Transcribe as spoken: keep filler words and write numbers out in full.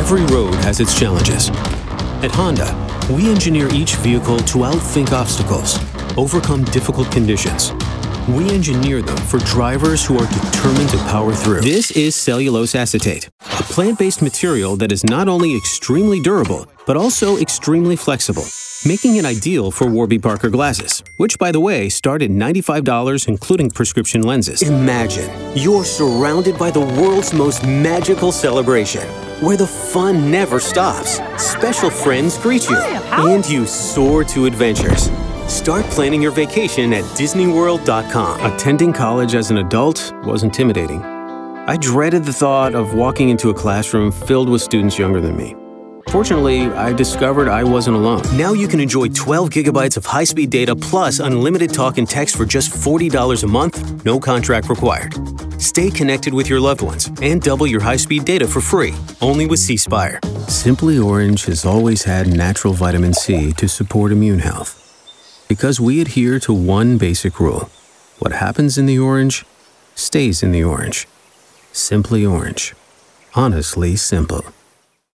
Every road has its challenges. At Honda, we engineer each vehicle to outthink obstacles, overcome difficult conditions. We engineer them for drivers who are determined to power through. This is cellulose acetate, a plant-based material that is not only extremely durable, but also extremely flexible, making it ideal for Warby Parker glasses, which, by the way, start at ninety-five dollars, including prescription lenses. Imagine you're surrounded by the world's most magical celebration, where the fun never stops. Special friends greet you, and you soar to adventures. Start planning your vacation at Disney World dot com. Attending college as an adult was intimidating. I dreaded the thought of walking into a classroom filled with students younger than me. Fortunately, I discovered I wasn't alone. Now you can enjoy twelve gigabytes of high-speed data plus unlimited talk and text for just forty dollars a month, no contract required. Stay connected with your loved ones and double your high-speed data for free, only with C Spire. Simply Orange has always had natural vitamin C to support immune health. Because we adhere to one basic rule. What happens in the orange, stays in the orange. Simply Orange. Honestly simple.